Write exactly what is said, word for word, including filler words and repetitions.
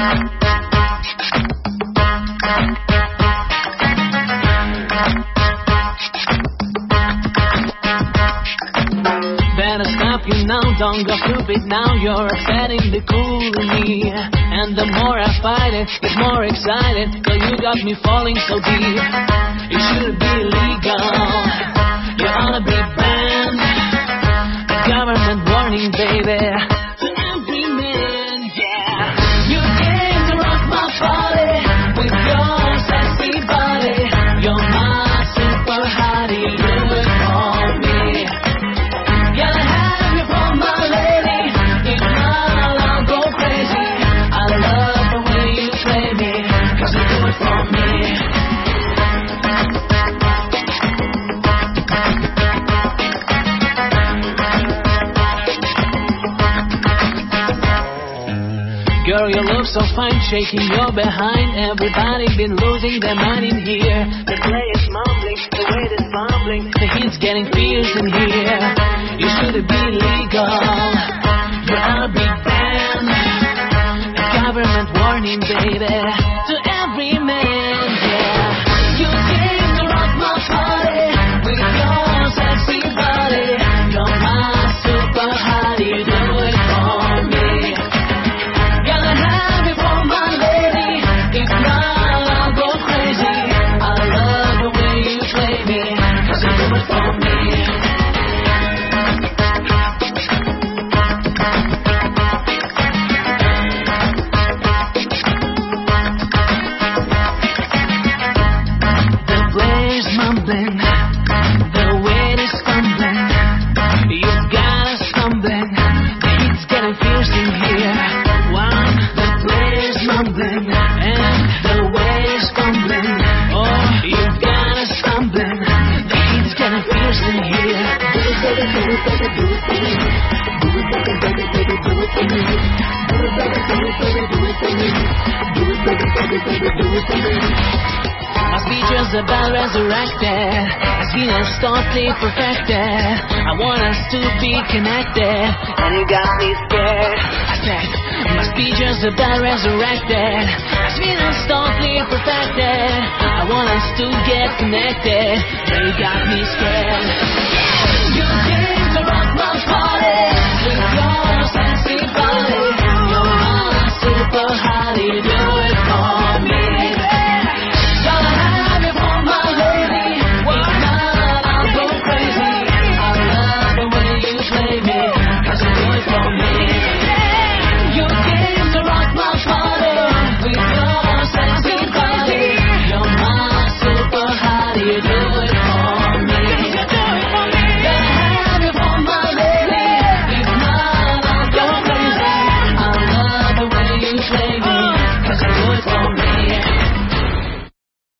Better stop you now, don't go stupid now. You're upsetting the cool in me, and the more I fight it, get more excited. Girl, you got me falling so deep. It should be legal, you ought to be banned. The government warning, baby, to every man, yeah. You came to rock my body with your sexy body. You're my super hottie, do it for me. Gotta have you for my lady. If not, I'll go crazy. I love the way you play me, 'cause you do it for me. Girl, you look so fine, shaking your behind. Everybody been losing their mind in here. The play is mumbling, the weight is bumbling. The heat's getting fierce in here. You should be legal, you ought to be banned. A government warning, baby, to every man, yeah. You came to rock my party with your sexy body. You're my super hottie, do it for me. Gotta have it for my lady. If not, I'll go crazy. I love the way you play me, 'cause you do it for me. The player's mumbling, the weight is stumbling. You've got us stumbling, the heat's getting fierce in here. Wow, the player's mumbling, and the weight is stumbling. Oh, you've got us stumbling, the heat's getting fierce in here. Do it, baby, do it, baby, do it for me. Do it, baby, baby, baby, do it for me. Do it, baby, do it, baby, do it for me. Do it, baby, baby, baby, do it for me. My speech is about resurrected. My skin is totally perfected. I want us to be connected, and you got me scared. I said, my speech is about resurrected. My skin is totally perfected. I want us to get connected, and you got me scared. You came to rock my party.